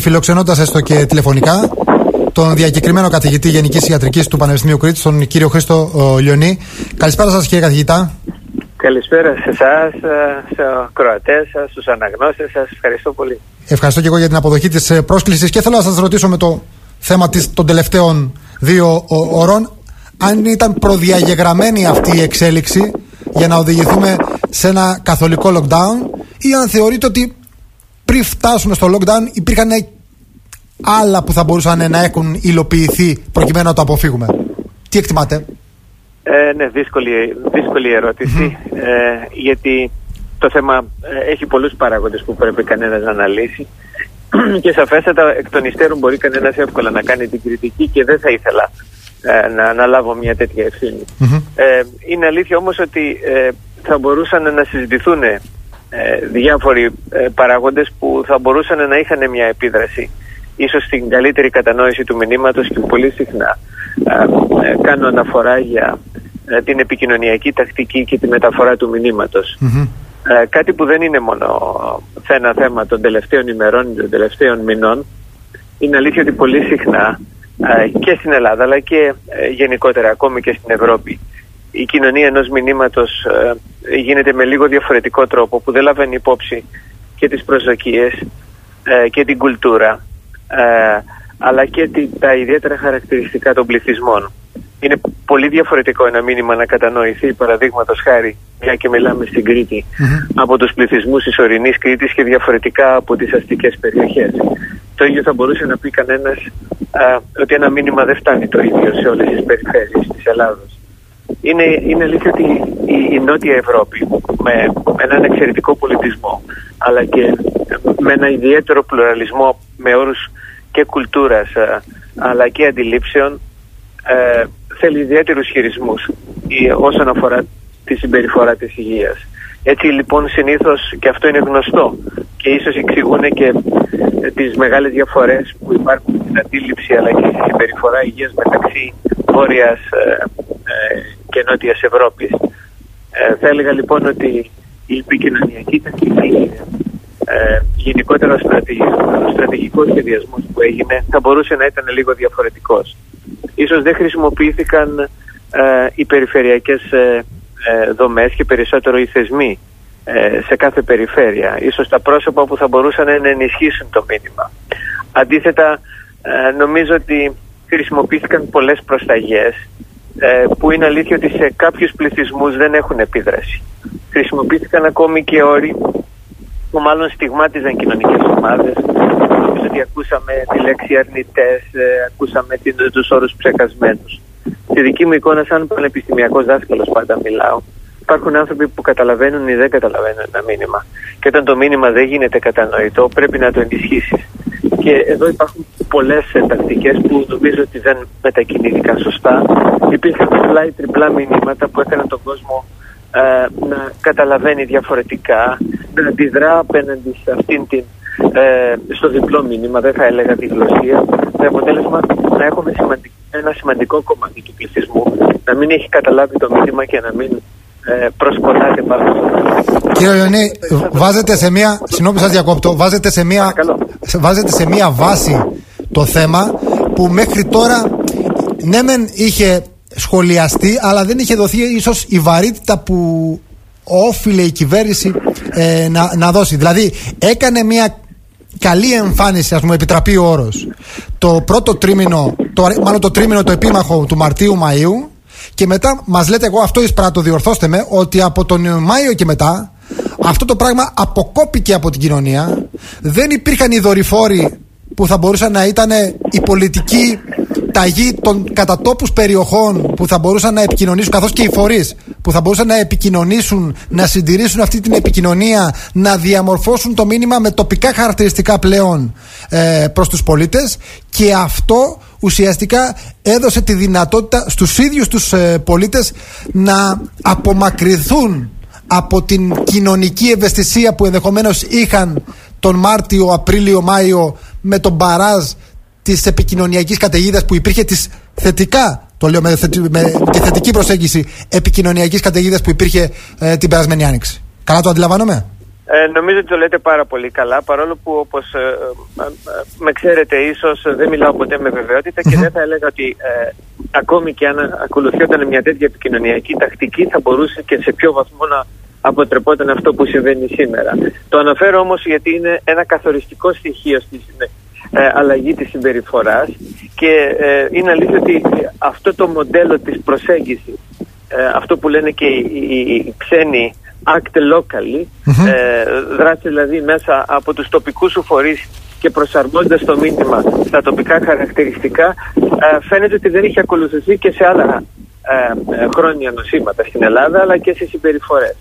Φιλοξενώντας έστω και τηλεφωνικά τον διακεκριμένο καθηγητή Γενικής Ιατρικής του Πανεπιστημίου Κρήτης, τον κύριο Χρήστο Λιονή. Καλησπέρα σας, κύριε καθηγητά. Καλησπέρα σε εσάς, στους ακροατές σας, στους αναγνώστες σας. Ευχαριστώ πολύ. Ευχαριστώ και εγώ για την αποδοχή της πρόσκλησης και θέλω να σας ρωτήσω με το θέμα των τελευταίων 2 ώρων αν ήταν προδιαγεγραμμένη αυτή η εξέλιξη για να οδηγηθούμε σε ένα καθολικό lockdown ή αν θεωρείτε ότι πριν φτάσουμε στο lockdown υπήρχαν άλλα που θα μπορούσαν να έχουν υλοποιηθεί προκειμένου να το αποφύγουμε. Τι εκτιμάτε? Ναι, δύσκολη ερώτηση, γιατί το θέμα έχει πολλούς παράγοντες που πρέπει κανένας να αναλύσει και σαφέστατα εκ των υστέρων μπορεί κανένας εύκολα να κάνει την κριτική και δεν θα ήθελα να αναλάβω μια τέτοια ευθύνη. Είναι αλήθεια όμως ότι θα μπορούσαν να συζητηθούν διάφοροι παράγοντες που θα μπορούσαν να είχαν μια επίδραση ίσως στην καλύτερη κατανόηση του μηνύματος και πολύ συχνά κάνω αναφορά για την επικοινωνιακή τακτική και τη μεταφορά του μηνύματος. Κάτι που δεν είναι μόνο ένα θέμα των τελευταίων ημερών, των τελευταίων μηνών. Είναι αλήθεια ότι πολύ συχνά και στην Ελλάδα αλλά και γενικότερα ακόμη και στην Ευρώπη η κοινωνία ενός μηνύματος γίνεται με λίγο διαφορετικό τρόπο που δεν λαβαίνει υπόψη και τις προσδοκίες και την κουλτούρα αλλά και τα ιδιαίτερα χαρακτηριστικά των πληθυσμών. Είναι πολύ διαφορετικό ένα μήνυμα να κατανοηθεί, παραδείγματος χάρη, μια και μιλάμε στην Κρήτη, από τους πληθυσμούς της ορεινής Κρήτης και διαφορετικά από τις αστικές περιοχές. Το ίδιο θα μπορούσε να πει κανένας ότι ένα μήνυμα δεν φτάνει το ίδιο σε όλες τις περιφέρειες της Ελλάδος. Είναι αλήθεια ότι η Νότια Ευρώπη με έναν εξαιρετικό πολιτισμό αλλά και με ένα ιδιαίτερο πλουραλισμό με όρους και κουλτούρας αλλά και αντιλήψεων θέλει ιδιαίτερους χειρισμούς όσον αφορά τη συμπεριφορά της υγείας. Έτσι λοιπόν συνήθως, και αυτό είναι γνωστό και ίσως εξηγούν και τις μεγάλες διαφορές που υπάρχουν στην αντίληψη αλλά και στη συμπεριφορά υγείας μεταξύ Βόρειας και Νότιας Ευρώπης. Θα έλεγα λοιπόν ότι η επικοινωνιακή τακτική γενικότερα ο στρατηγικός σχεδιασμός που έγινε θα μπορούσε να ήταν λίγο διαφορετικός. Ίσως δεν χρησιμοποιήθηκαν οι περιφερειακές δομές και περισσότερο οι θεσμοί σε κάθε περιφέρεια. Ίσως τα πρόσωπα που θα μπορούσαν να ενισχύσουν το μήνυμα. Αντίθετα, νομίζω ότι χρησιμοποιήθηκαν πολλές προσταγές που είναι αλήθεια ότι σε κάποιους πληθυσμούς δεν έχουν επίδραση. Χρησιμοποιήθηκαν ακόμη και όροι που μάλλον στιγμάτιζαν κοινωνικές ομάδες. Νομίζω ότι ακούσαμε τη λέξη αρνητές, ακούσαμε τους όρους ψεκασμένους. Στη δική μου εικόνα, σαν πανεπιστημιακός δάσκαλος πάντα μιλάω, υπάρχουν άνθρωποι που καταλαβαίνουν ή δεν καταλαβαίνουν ένα μήνυμα. Και όταν το μήνυμα δεν γίνεται κατανοητό, πρέπει να το ενισχύσεις. Και εδώ υπάρχουν πολλές τακτικές που νομίζω ότι δεν μετακινήθηκαν σωστά. Υπήρχαν διπλά ή τριπλά μηνύματα που έκαναν τον κόσμο να καταλαβαίνει διαφορετικά, να αντιδρά απέναντι σε αυτήν στο διπλό μήνυμα, δεν θα έλεγα τη γλωσσία, με αποτέλεσμα να έχουμε ένα σημαντικό κομμάτι του πληθυσμού να μην έχει καταλάβει το μήνυμα και να μην προσκολάται πάνω στο. Κύριε Λιονή, βάζετε σε μία, συγγνώμη σας διακόπτω, βάζετε σε μία βάση το θέμα που μέχρι τώρα ναι μεν είχε σχολιαστεί αλλά δεν είχε δοθεί ίσως η βαρύτητα που όφιλε η κυβέρνηση να δώσει. Δηλαδή έκανε μια καλή εμφάνιση, ας πούμε, επιτραπεί ο όρος, το πρώτο τρίμηνο, μάλλον το τρίμηνο το επίμαχο του Μαρτίου-Μαΐου, και μετά μας λέτε, εγώ αυτό εισπράττω, διορθώστε με, ότι από τον Μάιο και μετά αυτό το πράγμα αποκόπηκε από την κοινωνία. Δεν υπήρχαν οι δορυφόροι που θα μπορούσαν να ήταν η πολιτική ταγή των κατατόπους περιοχών που θα μπορούσαν να επικοινωνήσουν, καθώς και οι φορείς που θα μπορούσαν να επικοινωνήσουν, να συντηρήσουν αυτή την επικοινωνία, να διαμορφώσουν το μήνυμα με τοπικά χαρακτηριστικά πλέον προς τους πολίτες. Και αυτό ουσιαστικά έδωσε τη δυνατότητα στους ίδιους τους πολίτες να απομακρυνθούν από την κοινωνική ευαισθησία που ενδεχομένως είχαν τον Μάρτιο, Απρίλιο, Μάιο με τον μπαράζ της επικοινωνιακής καταιγίδας που υπήρχε, της θετικά, το λέω με τη θετική προσέγγιση επικοινωνιακής καταιγίδας που υπήρχε την περασμένη άνοιξη. Καλά το αντιλαμβάνομαι? Νομίζω ότι το λέτε πάρα πολύ καλά, παρόλο που όπως με ξέρετε ίσως δεν μιλάω ποτέ με βεβαιότητα και δεν θα έλεγα ότι ακόμη και αν ακολουθιόταν μια τέτοια επικοινωνιακή τακτική θα μπορούσε και σε ποιο βαθμό να αποτρεπόταν αυτό που συμβαίνει σήμερα. Το αναφέρω όμως γιατί είναι ένα καθοριστικό στοιχείο στη αλλαγή της συμπεριφοράς και είναι αλήθεια ότι αυτό το μοντέλο της προσέγγισης, αυτό που λένε και οι ξένοι act locally, δράση δηλαδή μέσα από τους τοπικούς σου φορείς και προσαρμόζοντας το μήνυμα στα τοπικά χαρακτηριστικά, φαίνεται ότι δεν έχει ακολουθηθεί και σε άλλα χρόνια νοσήματα στην Ελλάδα, αλλά και σε συμπεριφορές.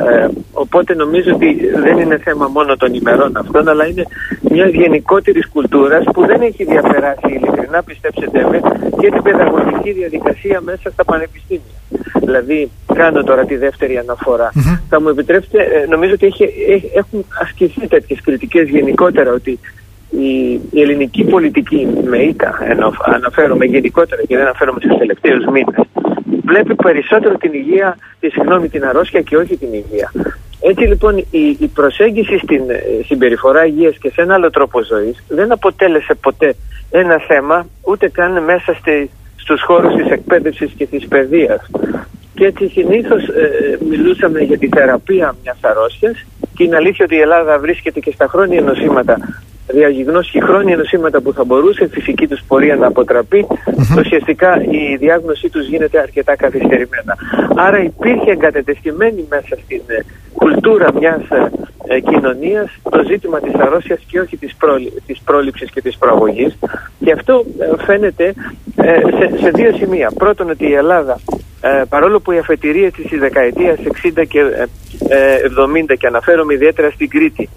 Οπότε νομίζω ότι δεν είναι θέμα μόνο των ημερών αυτών, αλλά είναι μια γενικότερης κουλτούρας που δεν έχει διαπεράσει, ειλικρινά πιστέψτε με, και την παιδαγωγική διαδικασία μέσα στα πανεπιστήμια. Δηλαδή, κάνω τώρα τη δεύτερη αναφορά. Θα μου επιτρέψετε, νομίζω ότι έχουν ασκηθεί τέτοιες κριτικές γενικότερα, ότι η ελληνική πολιτική, με ήττα αναφέρομαι γενικότερα και δεν αναφέρομαι στους τελευταίους μήνες, βλέπει περισσότερο την αρρώστια και όχι την υγεία. Έτσι λοιπόν η προσέγγιση στην συμπεριφορά υγείας και σε ένα άλλο τρόπο ζωής δεν αποτέλεσε ποτέ ένα θέμα, ούτε καν μέσα στους χώρους της εκπαίδευσης και της παιδείας. Και έτσι συνήθως μιλούσαμε για τη θεραπεία μιας αρρώστιας και είναι αλήθεια ότι η Ελλάδα βρίσκεται και στα χρόνια νοσήματα, διαγνώσει χρόνια νοσήματα που θα μπορούσε η φυσική τους πορεία να αποτραπεί, ουσιαστικά η διάγνωσή τους γίνεται αρκετά καθυστερημένα. Άρα υπήρχε εγκατατεστημένη μέσα στην κουλτούρα μιας κοινωνίας το ζήτημα της αρρώστιας και όχι της πρόληψης και της προαγωγής, και αυτό φαίνεται σε δύο σημεία. Πρώτον, ότι η Ελλάδα, παρόλο που οι αφετηρίες της δεκαετίας 60 και 70, και αναφέρομαι ιδιαίτερα στην Κρήτη,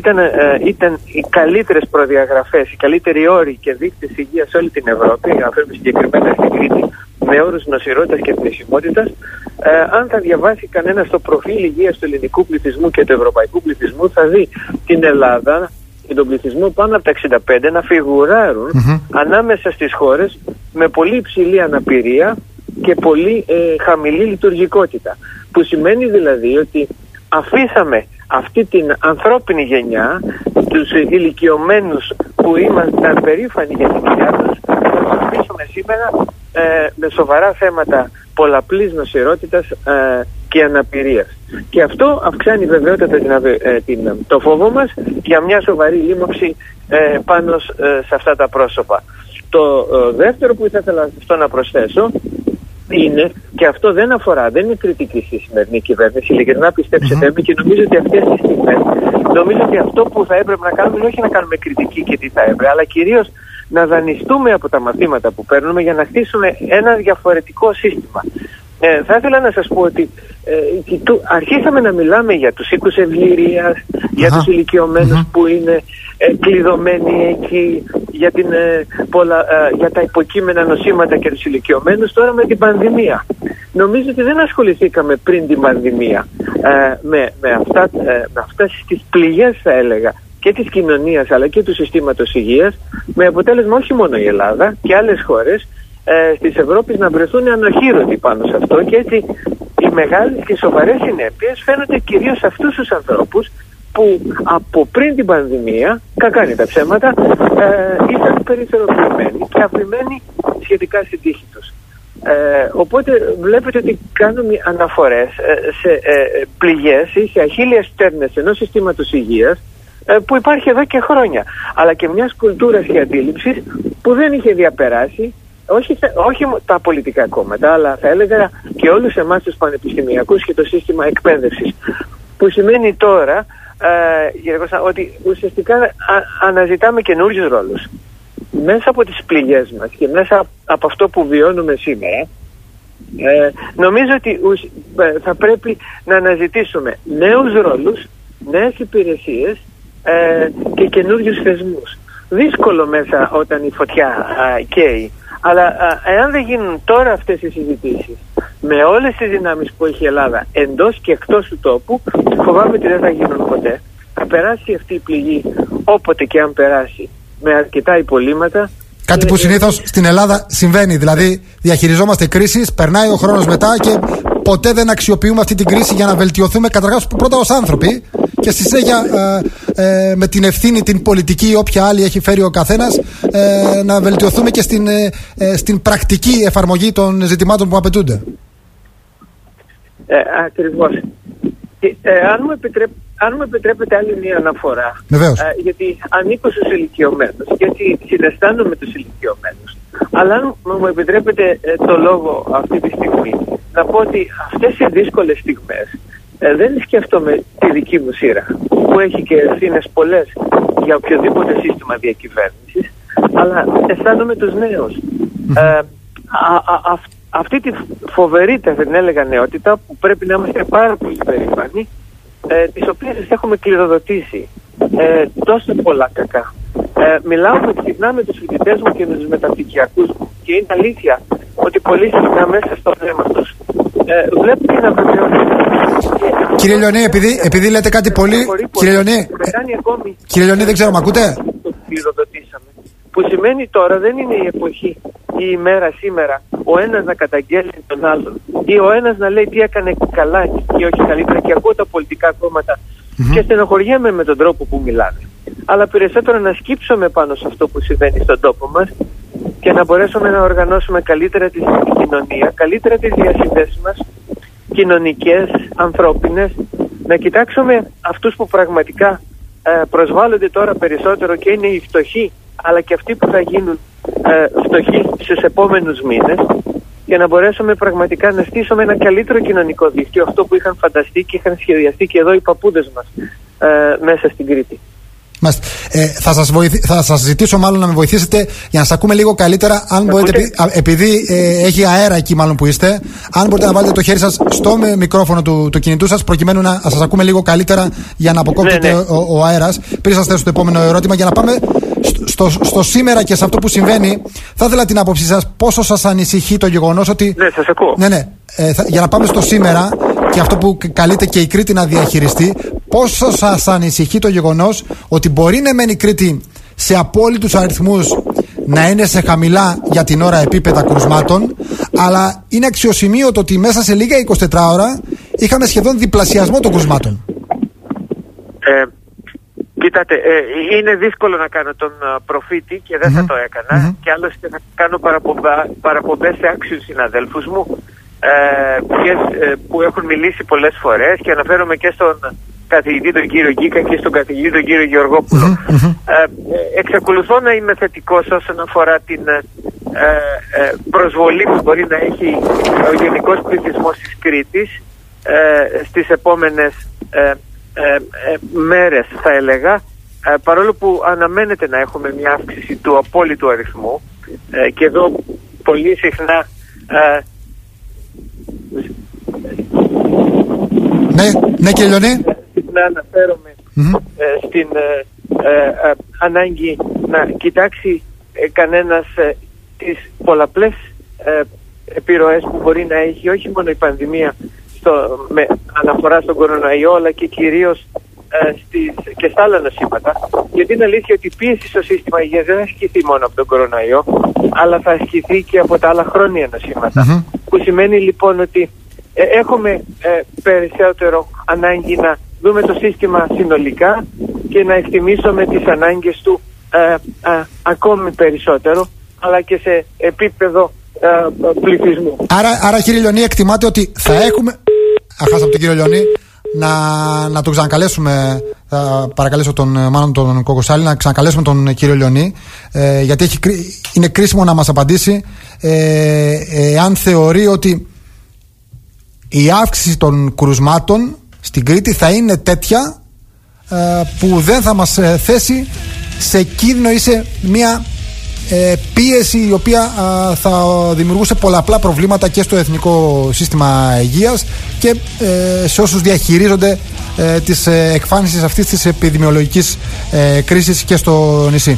ήταν οι καλύτερες προδιαγραφές, οι καλύτεροι όροι και δείκτες υγείας σε όλη την Ευρώπη, αναφέρομαι συγκεκριμένα στην Κρήτη, με όρους νοσηρότητας και θνησιμότητας, αν θα διαβάσει κανένας το προφίλ υγείας του ελληνικού πληθυσμού και του ευρωπαϊκού πληθυσμού, θα δει την Ελλάδα και τον πληθυσμό πάνω από τα 65 να φιγουράρουν ανάμεσα στις χώρες με πολύ υψηλή αναπηρία και πολύ χαμηλή λειτουργικότητα. Που σημαίνει δηλαδή ότι αφήσαμε αυτή την ανθρώπινη γενιά, τους ηλικιωμένους που ήμασταν περήφανοι για την υγεία τους, να τους αφήσουμε σήμερα με σοβαρά θέματα πολλαπλής νοσηρότητας και αναπηρίας. Και αυτό αυξάνει βεβαιότατα το φόβο μας για μια σοβαρή λίμωξη πάνω σε αυτά τα πρόσωπα. Το δεύτερο που θα ήθελα να προσθέσω είναι, και αυτό δεν είναι κριτική στη σημερινή κυβέρνηση, ειλικρινά πιστέψτε με, και νομίζω ότι αυτές τις στιγμές, νομίζω ότι αυτό που θα έπρεπε να κάνουμε είναι όχι να κάνουμε κριτική και τι θα έπρεπε, αλλά κυρίως να δανειστούμε από τα μαθήματα που παίρνουμε για να χτίσουμε ένα διαφορετικό σύστημα. Θα ήθελα να σας πω ότι αρχίσαμε να μιλάμε για τους οίκους ευληρίας, για τους ηλικιωμένους που είναι κλειδωμένοι εκεί, για τα υποκείμενα νοσήματα και τους ηλικιωμένους τώρα με την πανδημία. Νομίζω ότι δεν ασχοληθήκαμε πριν την πανδημία με αυτές τις πληγές, θα έλεγα, και της κοινωνίας αλλά και του συστήματος υγείας, με αποτέλεσμα όχι μόνο η Ελλάδα και άλλες χώρες της Ευρώπης να βρεθούν ανοχήρωτοι πάνω σε αυτό, και έτσι οι μεγάλες και σοβαρές συνέπειες φαίνονται κυρίως σε αυτούς τους ανθρώπους που από πριν την πανδημία, κακά είναι τα ψέματα, ήταν περιθωριοποιημένοι και αφημένοι σχετικά στην τύχη τους. Οπότε βλέπετε ότι κάνουμε αναφορές σε πληγές ή σε αχίλιες στέρνες ενός συστήματος υγείας που υπάρχει εδώ και χρόνια, αλλά και μιας κουλτούρας και αντίληψης που δεν είχε διαπεράσει όχι τα πολιτικά κόμματα, αλλά θα έλεγα και όλους εμάς τους πανεπιστημιακούς και το σύστημα εκπαίδευσης, που σημαίνει τώρα ότι ουσιαστικά αναζητάμε καινούριους ρόλους. Μέσα από τις πληγές μας και μέσα από αυτό που βιώνουμε σήμερα, νομίζω ότι θα πρέπει να αναζητήσουμε νέους ρόλους, νέες υπηρεσίες και καινούριους θεσμούς. Δύσκολο μέσα όταν η φωτιά καίει, αλλά εάν δεν γίνουν τώρα αυτές οι συζητήσεις με όλες τις δυνάμεις που έχει η Ελλάδα εντός και εκτός του τόπου, φοβάμαι ότι δεν θα γίνουν ποτέ. Θα περάσει αυτή η πληγή όποτε και αν περάσει, με αρκετά υπολείμματα. Κάτι που συνήθως στην Ελλάδα συμβαίνει, δηλαδή διαχειριζόμαστε κρίσεις, περνάει ο χρόνος μετά και ποτέ δεν αξιοποιούμε αυτή την κρίση για να βελτιωθούμε καταρχάς πρώτα ως άνθρωποι και στη συνέχεια με την ευθύνη την πολιτική ή όποια άλλη έχει φέρει ο καθένας να βελτιωθούμε και στην πρακτική εφαρμογή των ζητημάτων που απαιτούνται. Ακριβώς. Αν μου επιτρέπετε άλλη μια αναφορά, γιατί ανήκω στους ηλικιωμένους, γιατί συναισθάνομαι τους ηλικιωμένους, αλλά αν μου επιτρέπετε το λόγο αυτή τη στιγμή, να πω ότι αυτές οι δύσκολες στιγμές δεν σκέφτομαι τη δική μου σειρά, που έχει και ευθύνες πολλές για οποιοδήποτε σύστημα διακυβέρνησης, αλλά αισθάνομαι τους νέους. Αυτή τη φοβερή, θα έλεγα, νεότητα που πρέπει να είμαστε πάρα πολύ περήφανοι, τις οποίες έχουμε κληροδοτήσει τόσο πολλά κακά. Μιλάω συχνά με τους φοιτητές μου και με τους μεταπτυχιακούς μου και είναι αλήθεια ότι πολύ συχνά μέσα στο θέμα τους βλέπω την αβεβαιότητα. Κύριε Λιονί, επειδή λέτε κάτι πολύ... Κύριε Λιονί, δεν ξέρω, μ' ακούτε? Το κληροδοτήσαμε. Που σημαίνει τώρα δεν είναι η εποχή, η ημέρα σήμερα, ο ένας να καταγγέλει τον άλλον ή ο ένας να λέει τι έκανε καλά και όχι καλύτερα, και ακούω τα πολιτικά κόμματα και στενοχωριέμαι με τον τρόπο που μιλάνε. Αλλά περισσότερο να σκύψουμε πάνω σε αυτό που συμβαίνει στον τόπο μας και να μπορέσουμε να οργανώσουμε καλύτερα τη κοινωνία, καλύτερα τις διασυνδέσεις μας, κοινωνικές, ανθρώπινες, να κοιτάξουμε αυτούς που πραγματικά προσβάλλονται τώρα περισσότερο και είναι οι φτωχοί, αλλά και αυτοί που θα γίνουν φτωχοί στους επόμενους μήνες, για να μπορέσουμε πραγματικά να στήσουμε ένα καλύτερο κοινωνικό δίκτυο, αυτό που είχαν φανταστεί και είχαν σχεδιαστεί και εδώ οι παππούδες μας μέσα στην Κρήτη. Θα σας ζητήσω μάλλον να με βοηθήσετε για να σας ακούμε λίγο καλύτερα, αν μπορείτε, επειδή έχει αέρα εκεί μάλλον που είστε, αν μπορείτε να βάλετε το χέρι σας στο μικρόφωνο του κινητού σας, προκειμένου να σας ακούμε λίγο καλύτερα για να αποκόπτεται ο αέρας. Πριν σας θέσω το επόμενο ερώτημα, για να πάμε στο σήμερα και σε αυτό που συμβαίνει, θα ήθελα την άποψή σας, πόσο σας ανησυχεί το γεγονός ότι... Ναι, σας ακούω. Για να πάμε στο σήμερα και αυτό που καλείται και η Κρήτη να διαχειριστεί, πόσο σας ανησυχεί το γεγονός ότι μπορεί να μένει η Κρήτη σε απόλυτους αριθμούς να είναι σε χαμηλά για την ώρα επίπεδα κρουσμάτων, αλλά είναι αξιοσημείωτο ότι μέσα σε λίγα 24 ώρα είχαμε σχεδόν διπλασιασμό των κρουσμάτων. Κοίτατε, είναι δύσκολο να κάνω τον προφήτη και δεν θα το έκανα, και άλλωστε θα κάνω παραπομπές σε άξιους συναδέλφους μου που έχουν μιλήσει πολλές φορές, και αναφέρομαι και στον καθηγητή τον κύριο Γκίκα και στον καθηγητή τον κύριο Γεωργόπουλο. Εξακολουθώ να είμαι θετικός όσον αφορά την προσβολή που μπορεί να έχει ο γενικός πληθυσμός της Κρήτης στις επόμενες μέρες, θα έλεγα, παρόλο που αναμένεται να έχουμε μια αύξηση του απόλυτου αριθμού, και εδώ πολύ συχνά ναι κύριε Λιονί, να αναφέρομαι στην ανάγκη να κοιτάξει κανένας τις πολλαπλές επιρροές που μπορεί να έχει όχι μόνο η πανδημία με αναφορά στον κορονοϊό, αλλά και κυρίως και στα άλλα νοσήματα, γιατί είναι αλήθεια ότι η πίεση στο σύστημα υγείας δεν θα ασκηθεί μόνο από τον κορονοϊό, αλλά θα ασκηθεί και από τα άλλα χρόνια νοσήματα, που σημαίνει λοιπόν ότι έχουμε περισσότερο ανάγκη να δούμε το σύστημα συνολικά και να εκτιμήσουμε τις ανάγκες του ακόμη περισσότερο, αλλά και σε επίπεδο πληθυσμού. Άρα κύριε Λιονί, εκτιμάτε ότι θα έχουμε... Χάσαμε τον κύριο Λιονί. Να τον ξανακαλέσουμε, θα παρακαλέσω τον Κοκοσάλη να ξανακαλέσουμε τον κύριο Λιονί, γιατί είναι κρίσιμο να μας απαντήσει αν θεωρεί ότι η αύξηση των κρουσμάτων στην Κρήτη θα είναι τέτοια που δεν θα μας θέσει σε κίνδυνο ή σε μια πίεση η οποία θα δημιουργούσε πολλαπλά προβλήματα και στο εθνικό σύστημα υγείας και σε όσους διαχειρίζονται τις εκφάνσεις αυτής της επιδημιολογικής κρίσης και στο νησί.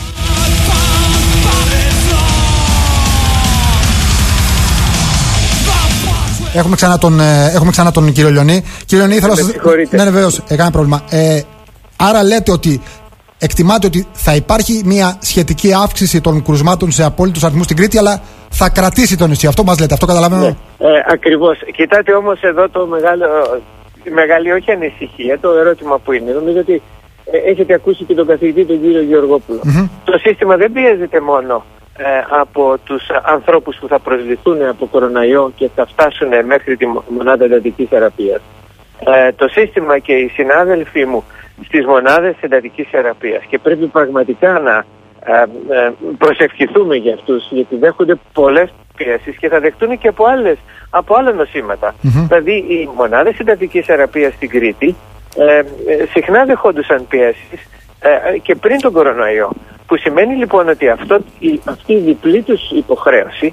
Έχουμε ξανά τον κύριο Λιονί. Κύριε Λιονί, ήθελα να σας... Ναι, βεβαίως, κανένα πρόβλημα. Άρα λέτε ότι εκτιμάτε ότι θα υπάρχει μια σχετική αύξηση των κρουσμάτων σε απόλυτους αριθμούς στην Κρήτη, αλλά θα κρατήσει το νησί. Αυτό μας λέτε, αυτό καταλαβαίνω. Ναι, ακριβώς. Κοιτάτε όμως εδώ το μεγάλο μεγάλη όχι ανησυχία, το ερώτημα που είναι. Νομίζω ότι έχετε ακούσει και τον καθηγητή τον κύριο Γεωργόπουλο. Το σύστημα δεν πιέζεται μόνο από τους ανθρώπους που θα προσληφθούν από κοροναϊό και θα φτάσουν μέχρι τη μονάδα εντατικής θεραπείας. Το σύστημα και οι συνάδελφοί μου στις μονάδες εντατικής θεραπείας, και πρέπει πραγματικά να προσευχηθούμε για αυτούς, γιατί δέχονται πολλές πιέσεις και θα δεχτούν και από άλλα νοσήματα. Δηλαδή οι μονάδες εντατικής θεραπείας στην Κρήτη συχνά δεχόντουσαν πιέσεις και πριν τον κορονοϊό, που σημαίνει λοιπόν ότι αυτή η διπλή τους υποχρέωση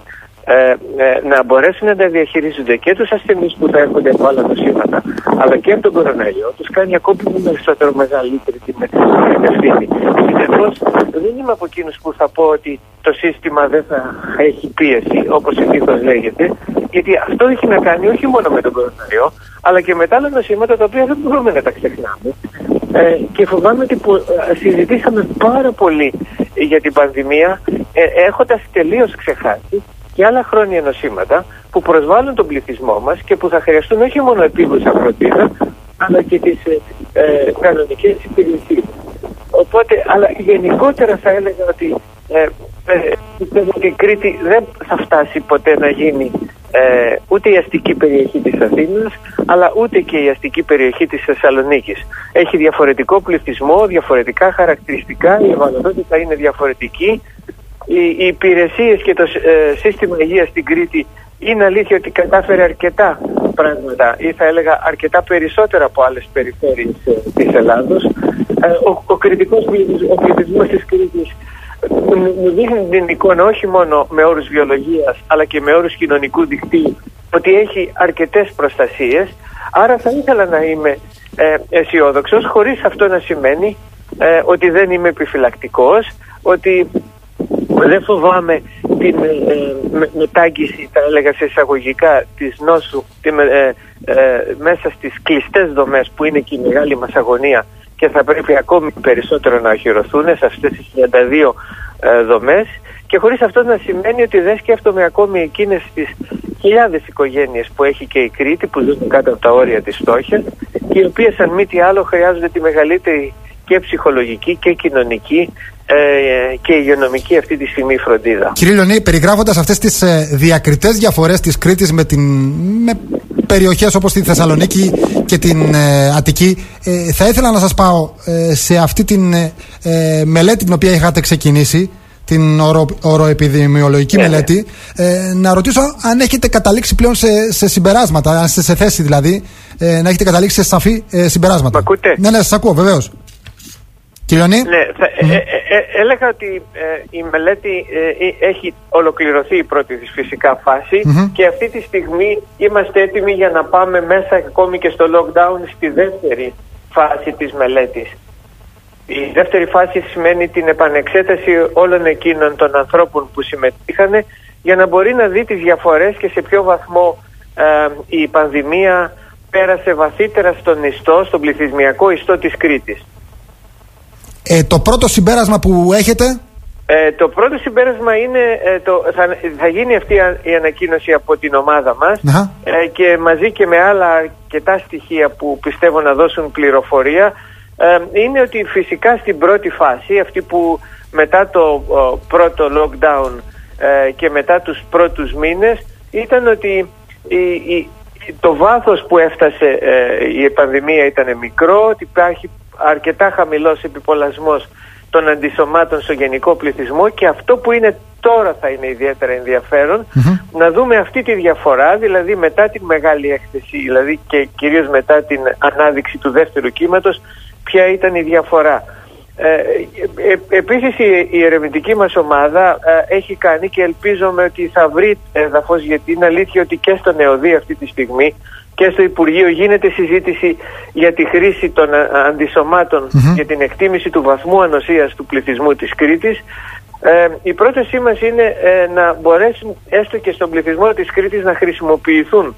να μπορέσουν να τα διαχειρίζονται και τους ασθενείς που θα έρχονται από άλλα νοσήματα, αλλά και από τον κορονοϊό, τους κάνει ακόμη περισσότερο μεγαλύτερη την ευθύνη. Συνεπώς δεν είμαι από εκείνους που θα πω ότι το σύστημα δεν θα έχει πίεση, όπως συνήθως λέγεται, γιατί αυτό έχει να κάνει όχι μόνο με τον κορονοϊό, αλλά και με τα άλλα νοσήματα τα οποία δεν μπορούμε να τα ξεχνάμε. Και φοβάμαι ότι συζητήσαμε πάρα πολύ για την πανδημία, έχοντας τελείως ξεχάσει και άλλα χρόνια νοσήματα που προσβάλλουν τον πληθυσμό μας και που θα χρειαστούν όχι μόνο επίγουσα φροντίδα, αλλά και τις κανονικές υπηρεσίες. Οπότε, αλλά γενικότερα θα έλεγα ότι πιστεύω ότι η Κρήτη δεν θα φτάσει ποτέ να γίνει ούτε η αστική περιοχή της Αθήνας, αλλά ούτε και η αστική περιοχή της Θεσσαλονίκης. Έχει διαφορετικό πληθυσμό, διαφορετικά χαρακτηριστικά, η ευαλωτότητα είναι διαφορετική. Οι υπηρεσίες και το σύστημα υγείας στην Κρήτη είναι αλήθεια ότι κατάφερε αρκετά πράγματα, ή θα έλεγα αρκετά περισσότερα από άλλες περιφέρειες της Ελλάδος. Ο πληθυσμός της Κρήτης μου δείχνει την εικόνα όχι μόνο με όρους βιολογίας, αλλά και με όρους κοινωνικού δικτύου, ότι έχει αρκετές προστασίες. Άρα θα ήθελα να είμαι αισιόδοξος, χωρίς αυτό να σημαίνει ότι δεν είμαι επιφυλακτικός, ότι δεν φοβάμαι την μετάγγιση, θα έλεγα σε εισαγωγικά, της νόσου μέσα στις κλειστές δομές που είναι και η μεγάλη μας αγωνία και θα πρέπει ακόμη περισσότερο να οχυρωθούν σε αυτές τις 32 δομές, και χωρίς αυτό να σημαίνει ότι δεν σκέφτομαι ακόμη εκείνες τις χιλιάδες οικογένειες που έχει και η Κρήτη, που ζουν κάτω από τα όρια της φτώχειας και οι οποίες αν μη τι άλλο χρειάζονται τη μεγαλύτερη και ψυχολογική και κοινωνική και υγειονομική αυτή τη στιγμή φροντίδα. Κύριε Λιονί, περιγράφοντας αυτές τις διακριτές διαφορές της Κρήτης με περιοχές όπως τη Θεσσαλονίκη και την Αττική, θα ήθελα να σας πάω σε αυτή την μελέτη την οποία είχατε ξεκινήσει, την οροεπιδημιολογική μελέτη, να ρωτήσω αν έχετε καταλήξει πλέον σε συμπεράσματα, αν είστε σε θέση δηλαδή να έχετε καταλήξει σε σαφή συμπεράσματα. Μ' ακούτε? Ναι, σας ακούω, βεβαίως. Κύριε Λιονί. Ναι, έλεγα ότι η μελέτη έχει ολοκληρωθεί η πρώτη της φυσικά φάση και αυτή τη στιγμή είμαστε έτοιμοι για να πάμε μέσα ακόμη και στο lockdown στη δεύτερη φάση της μελέτης. Η δεύτερη φάση σημαίνει την επανεξέταση όλων εκείνων των ανθρώπων που συμμετείχαν για να μπορεί να δει τις διαφορές και σε ποιο βαθμό η πανδημία πέρασε βαθύτερα στον ιστό, στον πληθυσμιακό ιστό της Κρήτης. Το πρώτο συμπέρασμα που έχετε? Το πρώτο συμπέρασμα είναι θα γίνει αυτή η ανακοίνωση από την ομάδα μας και μαζί και με άλλα αρκετά στοιχεία που πιστεύω να δώσουν πληροφορία, είναι ότι φυσικά στην πρώτη φάση, αυτή που μετά το πρώτο lockdown και μετά τους πρώτους μήνες, ήταν ότι το βάθος που έφτασε η πανδημία ήταν μικρό, ότι υπάρχει αρκετά χαμηλός επιπολασμός των αντισωμάτων στο γενικό πληθυσμό, και αυτό που είναι τώρα θα είναι ιδιαίτερα ενδιαφέρον να δούμε αυτή τη διαφορά, δηλαδή μετά την μεγάλη έκθεση, δηλαδή και κυρίως μετά την ανάδειξη του δεύτερου κύματος, ποια ήταν η διαφορά. Επίσης η ερευνητική μας ομάδα έχει κάνει, και ελπίζομαι ότι θα βρει έδαφος, γιατί είναι αλήθεια ότι και στο ΝΕΟΔΗ αυτή τη στιγμή και στο Υπουργείο γίνεται συζήτηση για τη χρήση των αντισωμάτων για την εκτίμηση του βαθμού ανοσίας του πληθυσμού της Κρήτης. Η πρότασή μας είναι να μπορέσουν έστω και στον πληθυσμό της Κρήτης να χρησιμοποιηθούν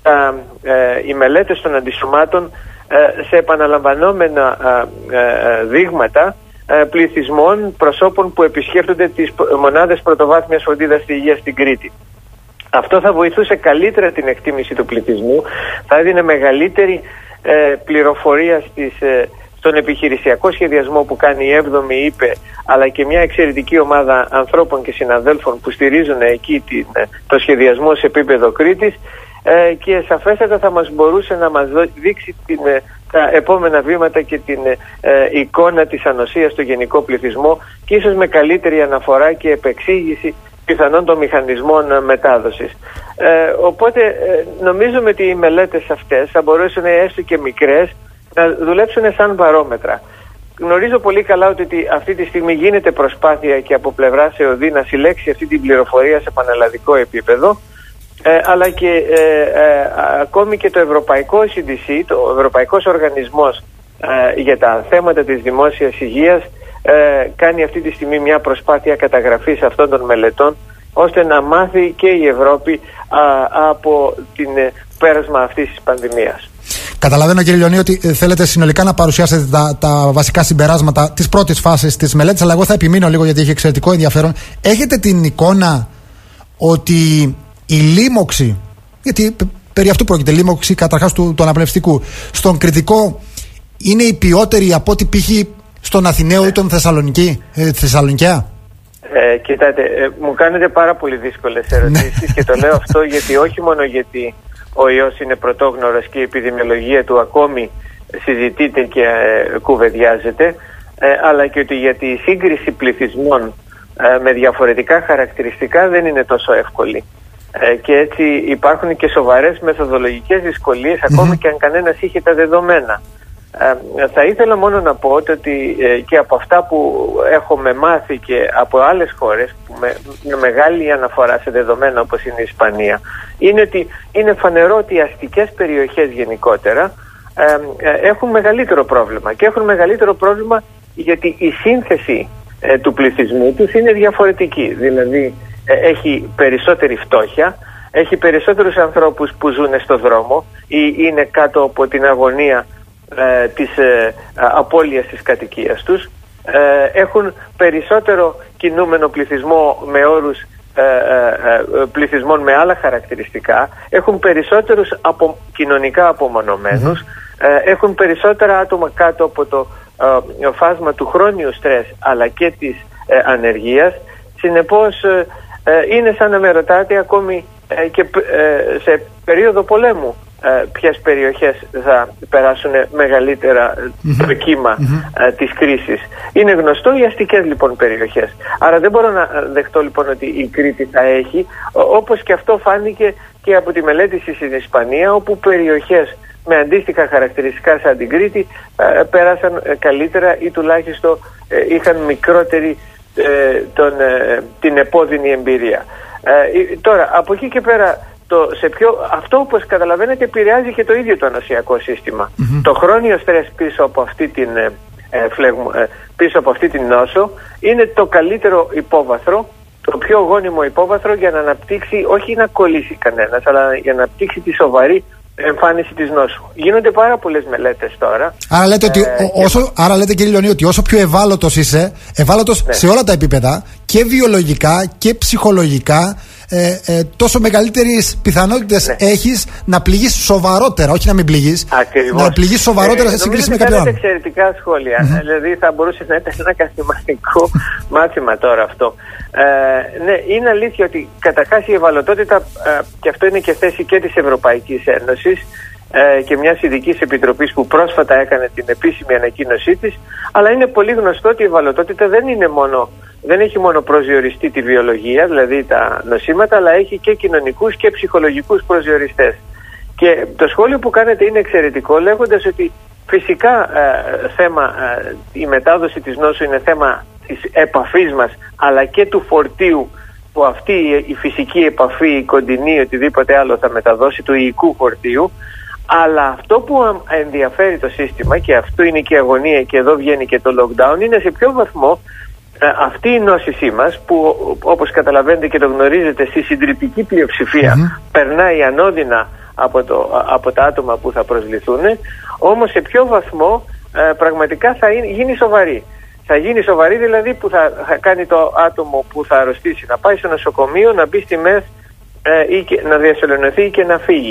οι μελέτες των αντισωμάτων σε επαναλαμβανόμενα δείγματα πληθυσμών προσώπων που επισκέπτονται τις μονάδες πρωτοβάθμιας φροντίδας στη υγεία στην Κρήτη. Αυτό θα βοηθούσε καλύτερα την εκτίμηση του πληθυσμού, θα έδινε μεγαλύτερη πληροφορίας στον επιχειρησιακό σχεδιασμό που κάνει η 7η ΥΠΕ, αλλά και μια εξαιρετική ομάδα ανθρώπων και συναδέλφων που στηρίζουν εκεί το σχεδιασμό σε επίπεδο Κρήτης, και σαφέστατα θα μας μπορούσε να μας δείξει τα επόμενα βήματα και την εικόνα της ανοσίας στο γενικό πληθυσμό, και ίσως με καλύτερη αναφορά και επεξήγηση πιθανών των μηχανισμών μετάδοσης. Οπότε νομίζουμε ότι οι μελέτες αυτές θα μπορούσαν, έστω και μικρές, να δουλέψουν σαν βαρόμετρα. Γνωρίζω πολύ καλά ότι αυτή τη στιγμή γίνεται προσπάθεια και από πλευράς ΕΟΔΗ να συλλέξει αυτή την πληροφορία σε πανελλαδικό επίπεδο, αλλά και ακόμη και το Ευρωπαϊκό CDC, το Ευρωπαϊκός Οργανισμός για τα θέματα της δημόσιας υγείας, κάνει αυτή τη στιγμή μια προσπάθεια καταγραφής αυτών των μελετών, ώστε να μάθει και η Ευρώπη από την πέρασμα αυτής της πανδημίας. Καταλαβαίνω, κύριε Λιονί, ότι θέλετε συνολικά να παρουσιάσετε τα βασικά συμπεράσματα της πρώτης φάσης της μελέτης, αλλά εγώ θα επιμείνω λίγο γιατί έχει εξαιρετικό ενδιαφέρον. Έχετε την εικόνα ότι η λίμωξη, γιατί περί αυτού πρόκειται, λίμωξη καταρχάς του αναπνευστικού, στον Κρητικό είναι η ποιότερη από ό,τι π.χ. στον Αθηναίο ή τον Θεσσαλονικαία? Κοιτάτε, μου κάνετε πάρα πολύ δύσκολες ερωτήσεις και το λέω αυτό γιατί όχι μόνο γιατί ο ιός είναι πρωτόγνωρος και η επιδημιολογία του ακόμη συζητείται και κουβεντιάζεται, αλλά και ότι γιατί η σύγκριση πληθυσμών με διαφορετικά χαρακτηριστικά δεν είναι τόσο εύκολη. Και έτσι υπάρχουν και σοβαρές μεθοδολογικές δυσκολίες, ακόμη και αν κανένας είχε τα δεδομένα. Θα ήθελα μόνο να πω ότι και από αυτά που έχουμε μάθει και από άλλες χώρες που με μεγάλη αναφορά σε δεδομένα όπως είναι η Ισπανία, είναι ότι είναι φανερό ότι οι αστικές περιοχές γενικότερα έχουν μεγαλύτερο πρόβλημα, και έχουν μεγαλύτερο πρόβλημα γιατί η σύνθεση του πληθυσμού τους είναι διαφορετική. Δηλαδή έχει περισσότερη φτώχεια, έχει περισσότερους ανθρώπους που ζουν στο δρόμο ή είναι κάτω από την αγωνία της απώλειας της κατοικίας τους, έχουν περισσότερο κινούμενο πληθυσμό με όρους πληθυσμών με άλλα χαρακτηριστικά, έχουν περισσότερους κοινωνικά απομονωμένους, έχουν περισσότερα άτομα κάτω από το φάσμα του χρόνιου στρες αλλά και της ανεργίας. Συνεπώς είναι σαν να με ρωτάτε ακόμη και σε περίοδο πολέμου ποιες περιοχές θα περάσουν μεγαλύτερα το κύμα της κρίσης. Είναι γνωστό οι αστικές λοιπόν περιοχές. Άρα δεν μπορώ να δεχτώ λοιπόν ότι η Κρήτη θα έχει, όπως και αυτό φάνηκε και από τη μελέτη στην Ισπανία, όπου περιοχές με αντίστοιχα χαρακτηριστικά σαν την Κρήτη πέρασαν καλύτερα ή τουλάχιστον είχαν μικρότερη την επώδυνη εμπειρία. Τώρα από εκεί και πέρα αυτό όπως καταλαβαίνετε επηρεάζει και το ίδιο το νοσιακό σύστημα. Το χρόνιο στρες πίσω από αυτή την νόσο είναι το καλύτερο υπόβαθρο, το πιο γόνιμο υπόβαθρο για να αναπτύξει, όχι να κολλήσει κανένας, αλλά για να αναπτύξει τη σοβαρή εμφάνιση της νόσου. Γίνονται πάρα πολλές μελέτες τώρα. Άρα λέτε κύριε Λιονί ότι όσο πιο ευάλωτος είσαι, ευάλωτος σε όλα τα επίπεδα, και βιολογικά και ψυχολογικά, τόσο μεγαλύτερες πιθανότητες έχεις να πληγείς σοβαρότερα, όχι να μην πληγείς. Ακριβώς. Να πληγείς σοβαρότερα σε σύγκριση με κάποιον άλλο. Εξαιρετικά σχόλια. Δηλαδή θα μπορούσε να ήταν ένα καθημερινό μάθημα τώρα αυτό. Ναι, είναι αλήθεια ότι καταρχάς η ευαλωτότητα, και αυτό είναι και θέση και της Ευρωπαϊκής Ένωσης και μιας ειδικής επιτροπής που πρόσφατα έκανε την επίσημη ανακοίνωσή της, αλλά είναι πολύ γνωστό ότι η ευαλωτότητα δεν έχει μόνο προσδιοριστεί τη βιολογία, δηλαδή τα νοσήματα, αλλά έχει και κοινωνικούς και ψυχολογικούς προσδιοριστές. Και το σχόλιο που κάνετε είναι εξαιρετικό, λέγοντας ότι φυσικά η μετάδοση της νόσου είναι θέμα της επαφής μας, αλλά και του φορτίου που αυτή η φυσική επαφή, η κοντινή, οτιδήποτε άλλο θα μεταδώσει, του ιικού φορτίου. Αλλά αυτό που ενδιαφέρει το σύστημα, και αυτό είναι και η αγωνία, και εδώ βγαίνει και το lockdown, είναι σε ποιο βαθμό αυτή η νόσησή μας, που όπως καταλαβαίνετε και το γνωρίζετε στη συντριπτική πλειοψηφία περνάει ανώδυνα από τα άτομα που θα προσληθούν, όμως σε ποιο βαθμό πραγματικά θα γίνει σοβαρή. Θα γίνει σοβαρή δηλαδή που θα κάνει το άτομο που θα αρρωστήσει να πάει στο νοσοκομείο, να μπει στη ΜΕΘ ή να διασωληνωθεί και να φύγει.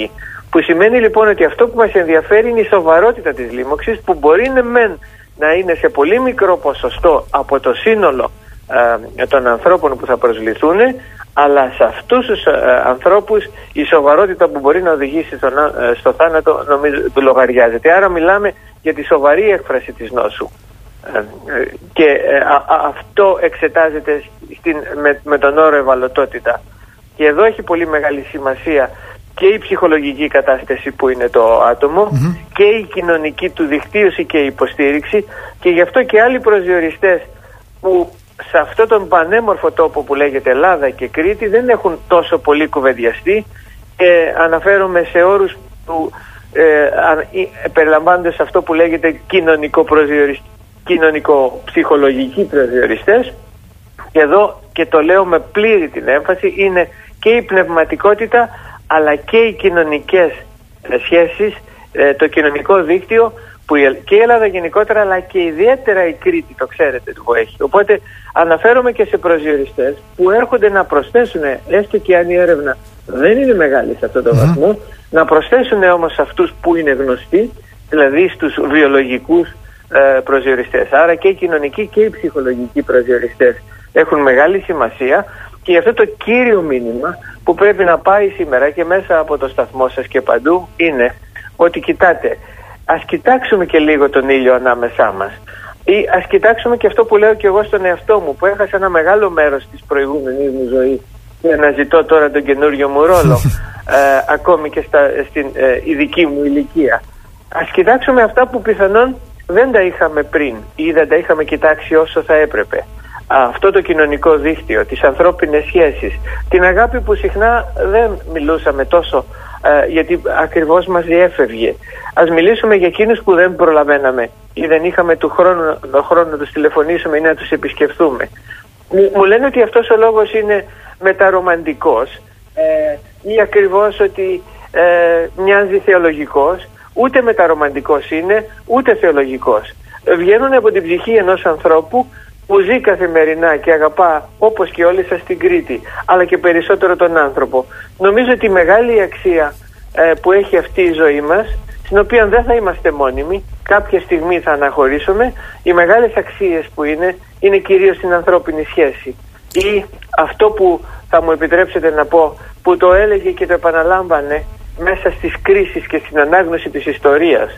Που σημαίνει λοιπόν ότι αυτό που μας ενδιαφέρει είναι η σοβαρότητα της λίμωξης, που μπορεί να είναι σε πολύ μικρό ποσοστό από το σύνολο των ανθρώπων που θα προσβληθούν, αλλά σε αυτούς τους ανθρώπους η σοβαρότητα που μπορεί να οδηγήσει στο θάνατο νομίζω του λογαριάζεται. Άρα μιλάμε για τη σοβαρή έκφραση της νόσου. Και αυτό εξετάζεται με τον όρο ευαλωτότητα. Και εδώ έχει πολύ μεγάλη σημασία και η ψυχολογική κατάσταση που είναι το άτομο, και η κοινωνική του δικτύωση και η υποστήριξη, και γι' αυτό και άλλοι προσδιοριστές που σε αυτόν τον πανέμορφο τόπο που λέγεται Ελλάδα και Κρήτη δεν έχουν τόσο πολύ κουβεντιαστεί. Αναφέρομαι σε όρους που περιλαμβάνονται σε αυτό που λέγεται κοινωνικο-ψυχολογικοί προσδιοριστές. Και εδώ, και το λέω με πλήρη την έμφαση, είναι και η πνευματικότητα αλλά και οι κοινωνικές σχέσεις, το κοινωνικό δίκτυο που και η Ελλάδα γενικότερα, αλλά και ιδιαίτερα η Κρήτη, το ξέρετε, το έχει. Οπότε αναφέρομαι και σε προσδιοριστές που έρχονται να προσθέσουν, έστω και αν η έρευνα δεν είναι μεγάλη σε αυτόν τον βαθμό, να προσθέσουν όμως αυτούς που είναι γνωστοί, δηλαδή στους βιολογικούς προσδιοριστές. Άρα και οι κοινωνικοί και οι ψυχολογικοί προσδιοριστές έχουν μεγάλη σημασία, και γι' αυτό το κύριο μήνυμα που πρέπει να πάει σήμερα και μέσα από το σταθμό σας και παντού είναι ότι κοιτάτε, ας κοιτάξουμε και λίγο τον ήλιο ανάμεσά μας, ή ας κοιτάξουμε και αυτό που λέω και εγώ στον εαυτό μου, που έχασα ένα μεγάλο μέρος της προηγούμενης μου ζωής και αναζητώ τώρα τον καινούριο μου ρόλο ακόμη και στην ειδική μου ηλικία. Ας κοιτάξουμε αυτά που πιθανόν δεν τα είχαμε πριν ή δεν τα είχαμε κοιτάξει όσο θα έπρεπε. Αυτό το κοινωνικό δίκτυο, τις ανθρώπινες σχέσεις, την αγάπη που συχνά δεν μιλούσαμε τόσο γιατί ακριβώς μας διέφευγε. Ας μιλήσουμε για εκείνους που δεν προλαβαίναμε ή δεν είχαμε τον χρόνο να τους τηλεφωνήσουμε ή να τους επισκεφθούμε. Μου λένε ότι αυτός ο λόγος είναι μεταρομαντικός ή ακριβώς ότι μοιάζει θεολογικός. Ούτε μεταρομαντικός είναι, ούτε θεολογικός. Βγαίνουν από την ψυχή ενός ανθρώπου που ζει καθημερινά και αγαπά, όπως και όλοι σας, στην Κρήτη, αλλά και περισσότερο τον άνθρωπο. Νομίζω ότι η μεγάλη αξία που έχει αυτή η ζωή μας, στην οποία δεν θα είμαστε μόνιμοι, κάποια στιγμή θα αναχωρήσουμε, οι μεγάλες αξίες που είναι κυρίως στην ανθρώπινη σχέση. Ή αυτό που θα μου επιτρέψετε να πω, που το έλεγε και το επαναλάμβανε μέσα στις κρίσεις και στην ανάγνωση της ιστορίας,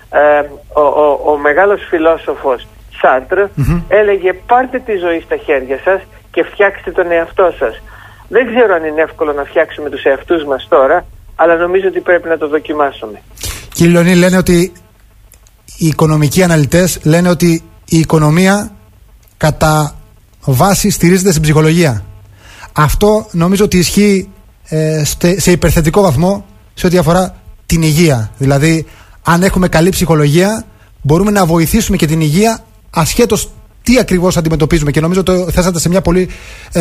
ο μεγάλος φιλόσοφος Σάρτρ έλεγε: πάρτε τη ζωή στα χέρια σας και φτιάξτε τον εαυτό σας. Δεν ξέρω αν είναι εύκολο να φτιάξουμε τους εαυτούς μας τώρα, αλλά νομίζω ότι πρέπει να το δοκιμάσουμε. Κύριε Λεωνή, λένε ότι οι οικονομικοί αναλυτές λένε ότι η οικονομία κατά βάση στηρίζεται στην ψυχολογία. Αυτό νομίζω ότι ισχύει σε υπερθετικό βαθμό σε ό,τι αφορά την υγεία. Δηλαδή, αν έχουμε καλή ψυχολογία, μπορούμε να βοηθήσουμε και την υγεία ασχέτως τι ακριβώς αντιμετωπίζουμε. Και νομίζω το θέσατε σε μια πολύ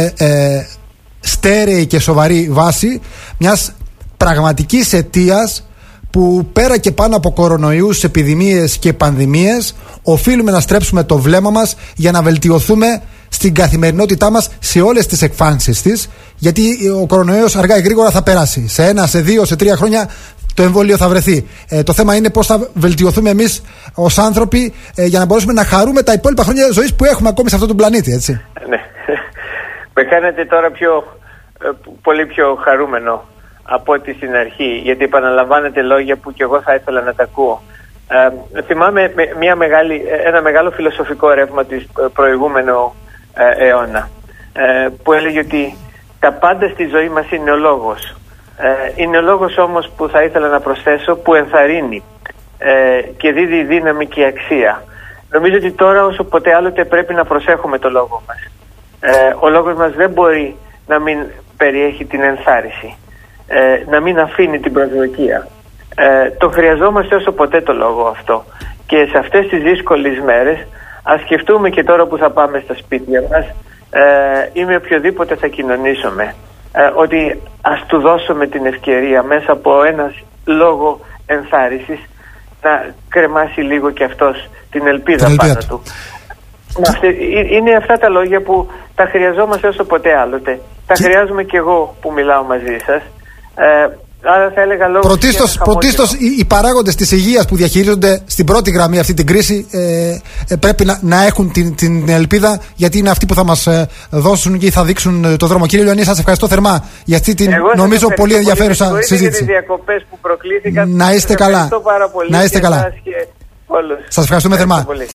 στέρεη και σοβαρή βάση μιας πραγματικής αιτίας που πέρα και πάνω από κορονοϊούς, επιδημίες και πανδημίες οφείλουμε να στρέψουμε το βλέμμα μας για να βελτιωθούμε στην καθημερινότητά μας σε όλες τις εκφάνσεις της, γιατί ο κορονοϊός αργά ή γρήγορα θα περάσει. Σε 1, σε 2, σε 3 χρόνια το εμβόλιο θα βρεθεί. Το θέμα είναι πώς θα βελτιωθούμε εμείς ως άνθρωποι για να μπορέσουμε να χαρούμε τα υπόλοιπα χρόνια ζωής που έχουμε ακόμη σε αυτόν τον πλανήτη, έτσι. Ναι. Με κάνετε τώρα πολύ πιο χαρούμενο από ό,τι στην αρχή, γιατί επαναλαμβάνετε λόγια που κι εγώ θα ήθελα να τα ακούω. Θυμάμαι ένα μεγάλο φιλοσοφικό ρεύμα της προηγούμενου αιώνα, που έλεγε ότι τα πάντα στη ζωή μας είναι ο λόγος. Είναι ο λόγος όμως που θα ήθελα να προσθέσω, που ενθαρρύνει και δίδει δύναμη και αξία. Νομίζω ότι τώρα όσο ποτέ άλλοτε πρέπει να προσέχουμε το λόγο μας. Ο λόγος μας δεν μπορεί να μην περιέχει την ενθάρρυνση, να μην αφήνει την προσδοκία. Το χρειαζόμαστε όσο ποτέ το λόγο αυτό. Και σε αυτές τις δύσκολες μέρες ας σκεφτούμε και τώρα που θα πάμε στα σπίτια μας ή με οποιοδήποτε θα κοινωνήσουμε, ότι ας του δώσουμε την ευκαιρία μέσα από ένας λόγο ενθάρρυνσης να κρεμάσει λίγο και αυτός την ελπίδα πάνω του. Είναι αυτά τα λόγια που τα χρειαζόμαστε όσο ποτέ άλλοτε. Τα χρειάζομαι και εγώ που μιλάω μαζί σας. Άρα θα έλεγα λόγω. Πρωτίστως οι παράγοντες της υγείας που διαχειρίζονται στην πρώτη γραμμή αυτή την κρίση πρέπει να έχουν την ελπίδα, γιατί είναι αυτοί που θα μας δώσουν και θα δείξουν το δρόμο. Κύριε Λιονί, σας ευχαριστώ θερμά για αυτή την νομίζω πολύ ενδιαφέρουσα συζήτηση. Για τις διακοπές που προκλήθηκαν. Να είστε καλά. Ευχαριστώ πάρα πολύ. Να είστε καλά. Σας ευχαριστούμε θερμά.